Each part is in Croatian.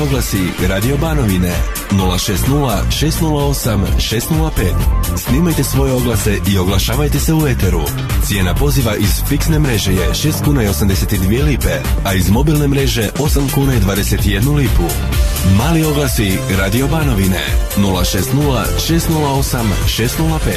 oglasi Radio Banovine 060 608 605. Snimajte svoje oglase i oglašavajte se u eteru. Cijena poziva iz fiksne mreže je 6 kuna i 82 lipe, a iz mobilne mreže 8 kuna i 21 lipu. Mali oglasi Radio Banovine 060 608 605.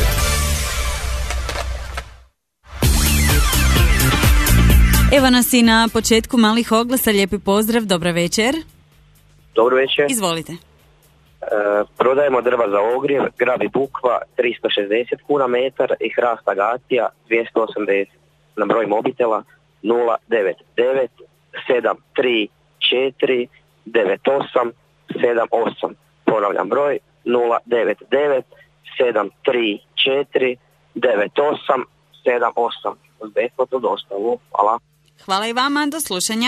Evo nas i na početku malih oglasa. Lijepi pozdrav, dobar večer. Dobro večer. Izvolite. Prodajemo drva za ogrjev, grab i bukva 360 kuna metar i hrast agacija 280. Na broj mobitela 099 734 98 78. Ponavljam broj 099 734 98 78. Uz besplatnu dostavu. Hvala. Hvala i vama, do slušanja.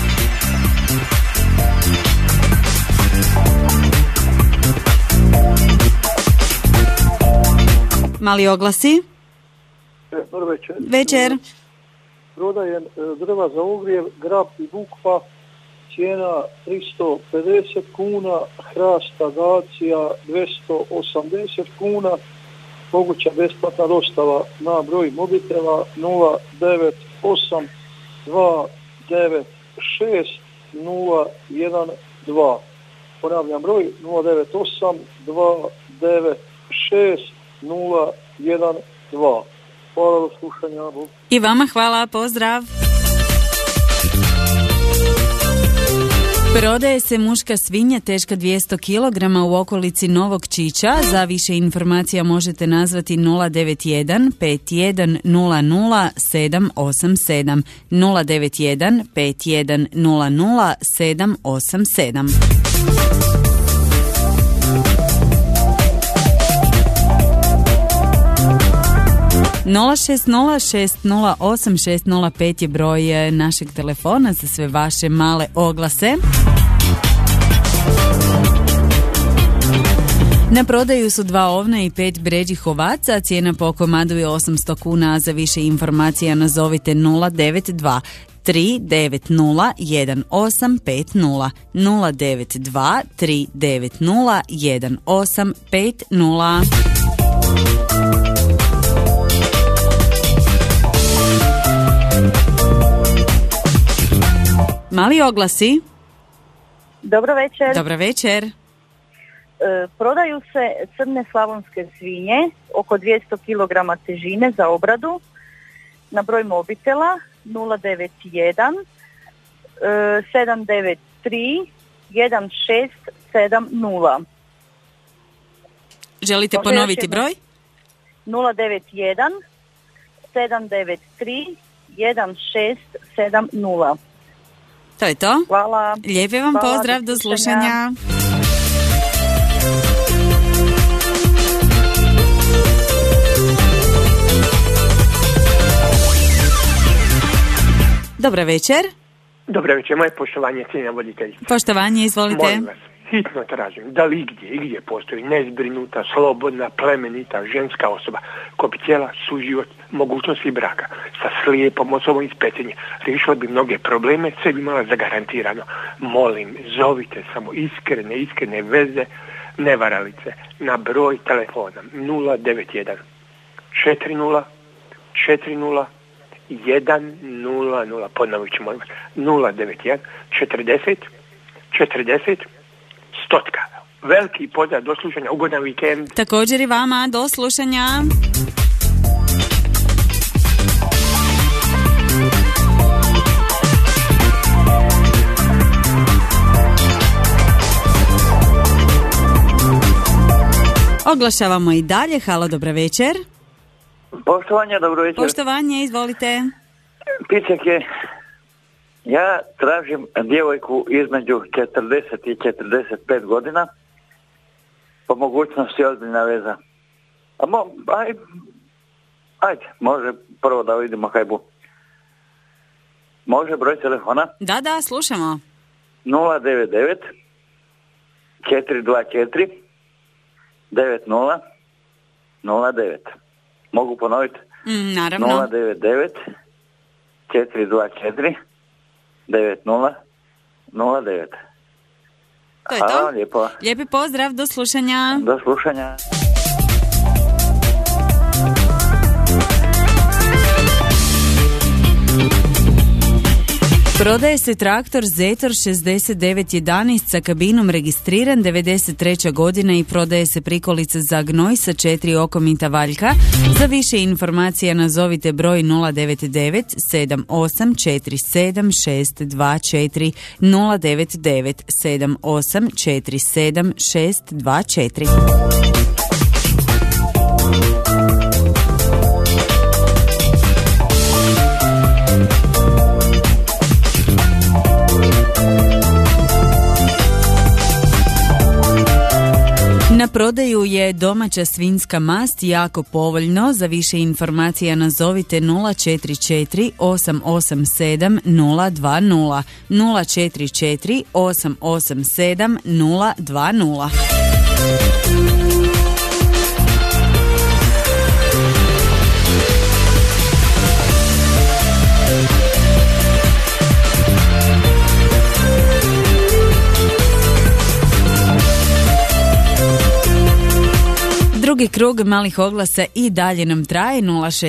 Mali oglasi. Dobar večer. Večer. Prodajem drva za ogrjev, grab i bukva, cijena 350 kuna, hrast agacija 280 kuna, moguća besplatna dostava na broj mobitela 098 296 012. Ponavljam broj 098 296 012. Hvala, do slušanja. I vama hvala, pozdrav. Prodaje se muška svinja teška 200 kg u okolici Novog Čiča. Za više informacija možete nazvati 091 5100 787 091 5100 787. 060608605 je broj našeg telefona za sve vaše male oglase. Na prodaju su 2 ovna i 5 bređih ovaca, cijena po komadu je 800 kuna, a za više informacija nazovite 092 390 1850 092 390 1850. Mali oglasi. Dobro večer. Dobro večer. Prodaju se crne slavonske svinje, oko 200 kg težine za obradu, na broj mobitela 091 793 1670. Želite ponoviti broj? 091 793 1670. To je to. Hvala. Lijepi vam pozdrav, do slušanja. Dobar večer. Dobro večer, moje poštovanje, cijenjena voditeljica. Poštovanje, izvolite. Molim vas, hitno tražim da li igdje postoji nezbrinuta, slobodna, plemenita, ženska osoba koja bi htjela suživot mogućnosti braka sa slijepom osobom iz Petrinje. Riješila bi mnoge probleme, sve bi imala zagarantirano. Molim, zovite samo iskrene veze, nevaralice na broj telefona 091 40 40 100, ponovit ću, molim vas, 091 40 40 100. Veliki pozdrav, do slušanja, ugodan vikend. Također i vama, do slušanja. Oglašavamo i dalje. Halo, dobro večer. Poštovanje, dobro večer. Poštovanje, izvolite. Piček je, ja tražim djevojku između 40 i 45 godina, po mogućnosti ozbiljna veza. Ajde, može prvo da vidimo hajbu. Može broj telefona? Da, slušamo. 099 424 90 09. Mogu ponoviti? Naravno. 099 424 90 09. To je Hvala to. vam lijepo. Lijepi pozdrav, do slušanja. Do slušanja. Prodaje se traktor Zetor 6911 sa kabinom registriran 93. godina i prodaje se prikolica za gnoj sa 4 okomita valjka. Za više informacija nazovite broj 099 7847 624 099 7847 624. Na prodaju je domaća svinjska mast jako povoljno. Za više informacija nazovite 044 887 020 044 887 020. Drugi krug malih oglasa i dalje nam traje.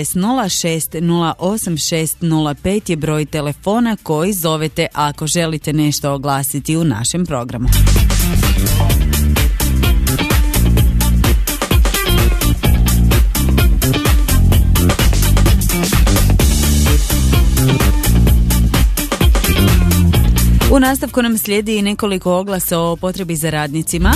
060608605 je broj telefona koji zovete ako želite nešto oglasiti u našem programu. U nastavku nam slijedi nekoliko oglasa o potrebi za radnicima.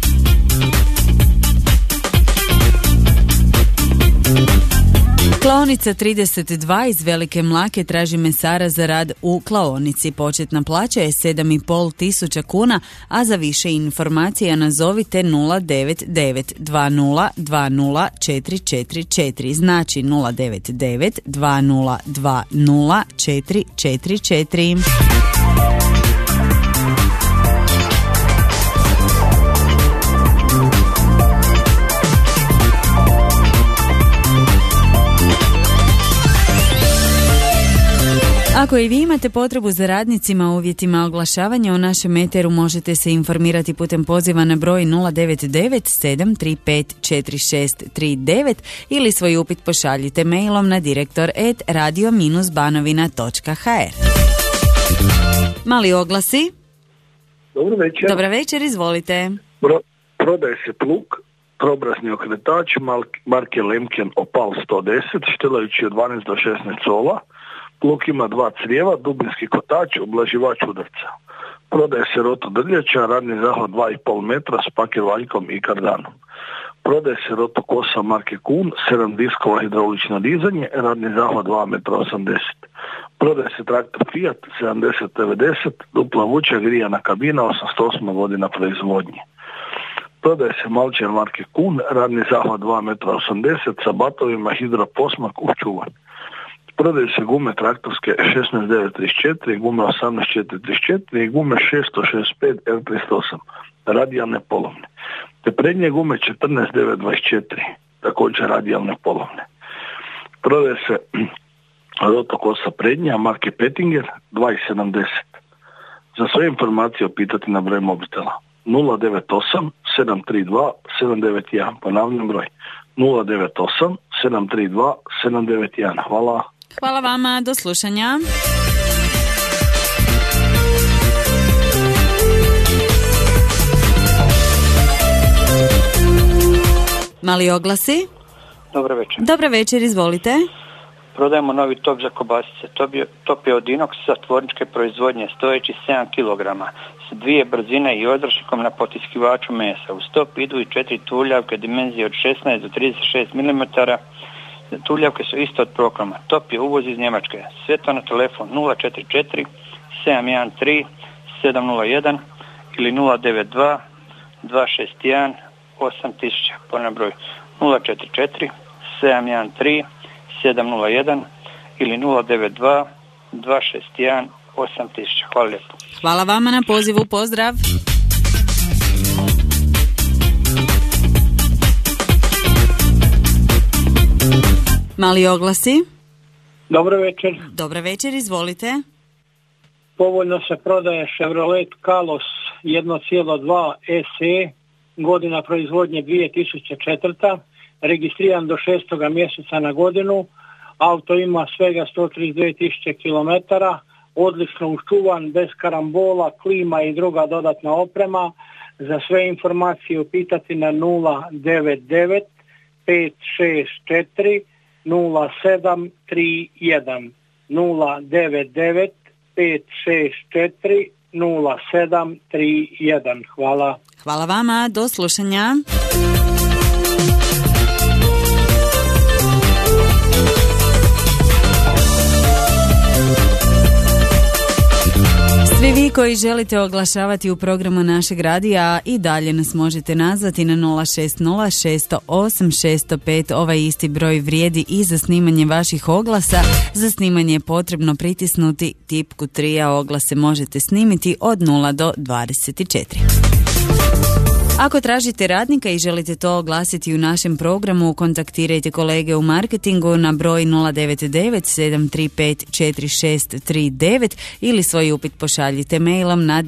Klaonica 32 iz Velike Mlake traži mesara za rad u klaonici. Početna plaća je 7,5 tisuća kuna, a za više informacija nazovite 099 20 20 444. Znači 099 20 20 444. Ako i vi imate potrebu za radnicima u uvjetima oglašavanja u našem eteru, možete se informirati putem poziva na broj 099 735 4639 ili svoj upit pošaljite mailom na direktor@radio-banovina.hr. Mali oglasi. Dobro večer. Dobar večer, izvolite. Prodaje se plug, trobrazni okretač, marke Lemken Opal 110, štilajući od 12 do 16 sola. Plug ima 2 crijeva, dubinski kotač, ublaživač udarca. Prodaje se roto drljača, radni zahvat 2,5 metra s paker valjkom i kardanom. Prodaje se roto kosa marke Kun, 7 diskova hidraulično dizanje, radni zahvat 2,80 metra. Prodaje se traktor Fiat 7090, dupla vuča, grijana kabina, 808 godina proizvodnje. Prodaje se malčer marke Kun, radni zahvat 2,80 metra sa batovima, hidroposmak u čuvanj. Prodaju se gume traktorske 16934, gume 18434 i gume 665 R38, radijalne polovne. Te prednje gume 14924, također radijalne polovne. Prodaje se roto kosa prednja marke Pettinger 2,70. Za sve informacije opitati na broj mobitela 098 732 791, ponavljam broj 098 732 791. Hvala. Hvala vama, do slušanja. Mali oglasi. Dobro večer. Dobar večer, izvolite. Prodajemo novi top za kobasice. Top je od inoksa tvorničke proizvodnje, stojeći 7 kg, s 2 brzine i odršnikom na potiskivaču mesa. Uz top idu i 4 tuljavke dimenzije od 16 do 36 mm. Tuljavke su isto od proklama. Top je uvoz iz Njemačke. Sve to na telefon 044 713 701 ili 092 261 8000. Ponavljam broj 044 713 701 ili 092 261 8000. Hvala lijepo. Hvala vama na pozivu, pozdrav. Mali oglasi. Dobro večer. Dobar večer, izvolite. Povoljno se prodaje Chevrolet Kalos 1,2 SE, godina proizvodnje 2004. Registriran do 6. mjeseca na godinu. Auto ima svega 132.000 km, odlično uščuvan, bez karambola, klima i druga dodatna oprema. Za sve informacije upitati na 099 564 0731. 099 564 0731. Hvala. Hvala vama, do slušanja. Svi vi koji želite oglašavati u programu našeg radija i dalje nas možete nazvati na 060 608 605. Ovaj isti broj vrijedi i za snimanje vaših oglasa. Za snimanje je potrebno pritisnuti tipku 3, a oglase možete snimiti od 0 do 24. Ako tražite radnika i želite to oglasiti u našem programu, kontaktirajte kolege u marketingu na broj 099 735 4639 ili svoj upit pošaljite mailom na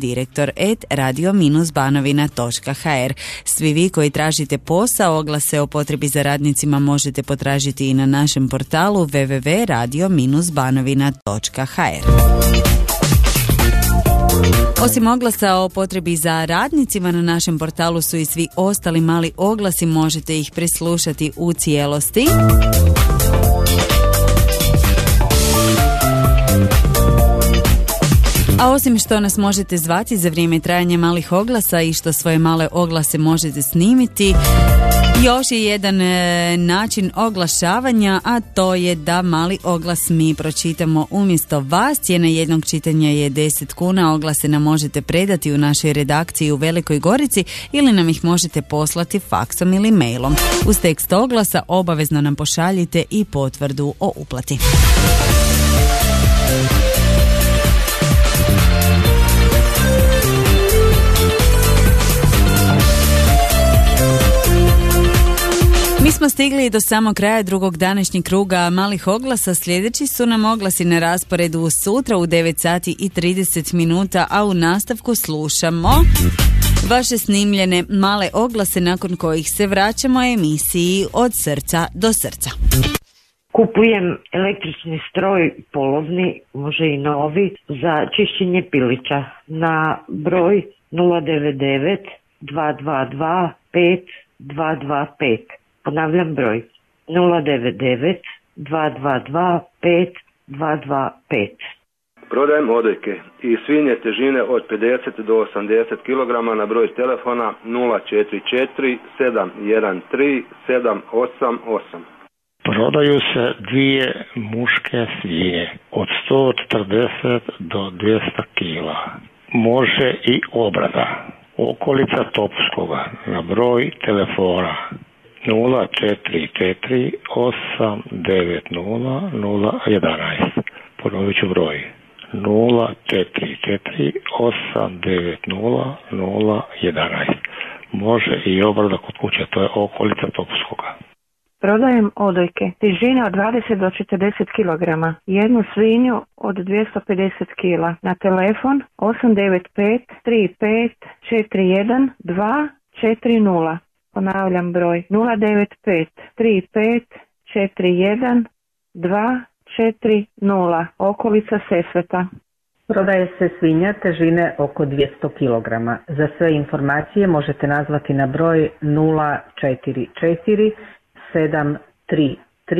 direktor@radio-banovina.hr. Svi vi koji tražite posao, oglase o potrebi za radnicima možete potražiti i na našem portalu www.radio-banovina.hr. Osim oglasa o potrebi za radnicima, na našem portalu su i svi ostali mali oglasi, možete ih preslušati u cijelosti. A osim što nas možete zvati za vrijeme trajanja malih oglasa i što svoje male oglase možete snimiti, još je jedan način oglašavanja, a to je da mali oglas mi pročitamo umjesto vas. Cijena jednog čitanja je 10 kuna. Oglase nam možete predati u našoj redakciji u Velikoj Gorici ili nam ih možete poslati faksom ili mailom. Uz tekst oglasa obavezno nam pošaljite i potvrdu o uplati. Mi smo stigli do samog kraja drugog današnjeg kruga malih oglasa. Sljedeći su nam oglasi na rasporedu sutra u 9 sati i 30 minuta, a u nastavku slušamo vaše snimljene male oglase nakon kojih se vraćamo emisiji Od srca do srca. Kupujem električni stroj polovni, može i novi, za čišćenje pilića na broj 099 222 5225. Ponavljam broj 099 222 5225. Prodajem odojke i svinje težine od 50 do 80 kg na broj telefona 044 713 788. Prodaju se dvije muške svinje od 140 do 200 kg. Može i obrada. Okolica Topskoga na broj telefona 044 890 011. Ponovit ću broj 044 890 011. Može i obrada kod kuće, to je okolica Topskoga. Prodajem odojke težine od 20 do 40 kg, jednu svinju od 250 kg, na telefon 895 35 41 240. Ponavljam broj 095 35 41 240, okolica Sesveta. Prodaje se svinja težine oko 200 kg. Za sve informacije možete nazvati na broj 044 733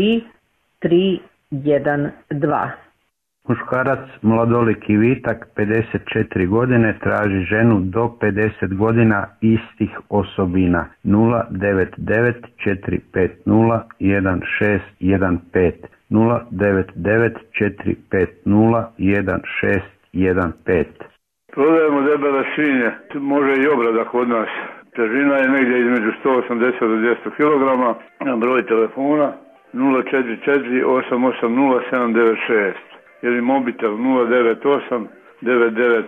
312. Muškarac, mladolik i vitak, 54 godine, traži ženu do 50 godina istih osobina. 099 450 1615. 099 450 1615. Prodajemo debele svinje, može i obrada kod nas. Težina je negdje između 180 do 200 kg. Na broj telefona 044 880 796. Ili mobitel 098 995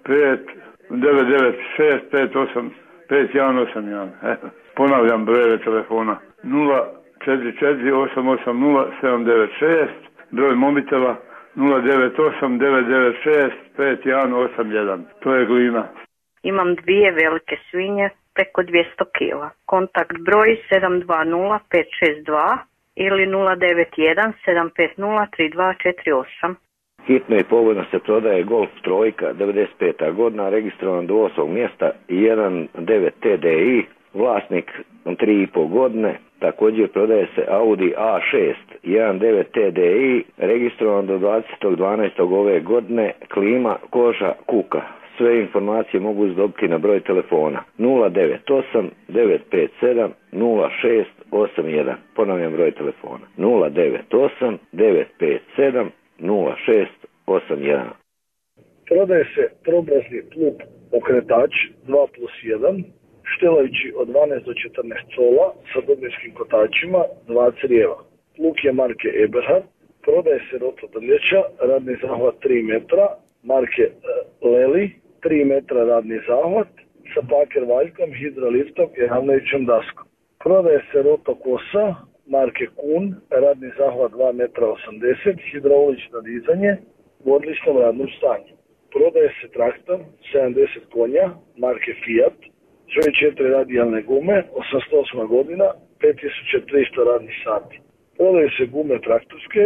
996 58 5181. Ponavljam brojeve telefona 044 880 796, broj mobitela 098 996 5181. To je Glina. Imam 2 velike svinje preko 200 kila. Kontakt broj 720-562 ili 091 750 3248. Hitno i povoljno se prodaje Golf trojka 95. godina, registrovan do 8. mjesta i 1.9 TDI, vlasnik 3,5 godine. Također prodaje se Audi A6 1.9 TDI, registrovan do 20.12. ove godine, klima, koža, kuka. Sve informacije mogu dobiti na broj telefona 098 957 0681. Ponavljam broj telefona 098 957 0681. Prodaje se trobrazni plug pokretač 2+1, štilajući od 12 do 14 cola sa dubinskim kotačima, 2 crijeva. Plug je marke Eberhard. Prodaje se rotodrljeća, radni zahvat 3 metra, marke Leli, 3 metra radni zahvat sa paker valjkom, hidraliftom i ravnajućom daskom. Prodaje se rotokosa marke Kun, radni zahvat 2 metra 80, hidraulično dizanje u odličnom radnom stanju. Prodaje se traktor 70 konja marke Fiat, 4 radijalne gume, 88 godina, 5300 radnih sati. Prodaje se gume traktorske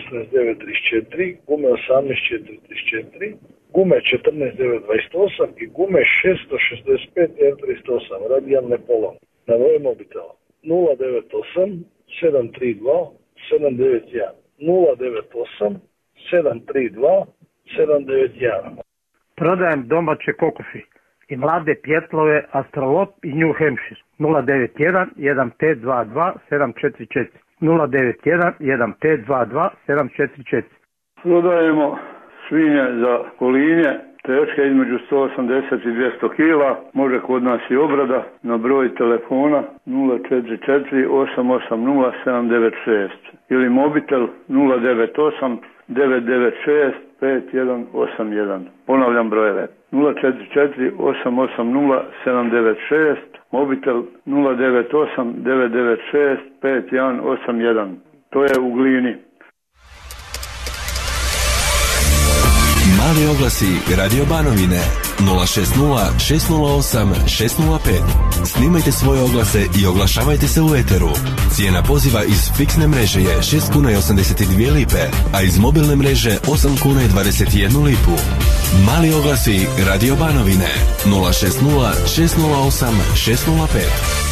16934, gume 18434, gume 14928 i gume 665 R308 radijalne polovne. Na broj mobitela 098 732 791 098 732 791. Prodajem domaće kokoši i mlade pjetlove Astrolop i New Hampshire 091 1522 744 091 1522 744. Prodajemo svinje za kolinje, teške između 180 i 200 kila, može kod nas i obrada na broj telefona 044 880 796 ili mobitel 098 996 5181. Ponavljam brojeve 044 880 796, mobitel 098 996 5181. To je u Glini. Mali oglasi Radio Banovine 060 608 605. Snimajte svoje oglase i oglašavajte se u eteru. Cijena poziva iz fiksne mreže je 6 kuna i 82 lipe, a iz mobilne mreže 8 kuna i 21 lipu. Mali oglasi Radio Banovine 060 608 605.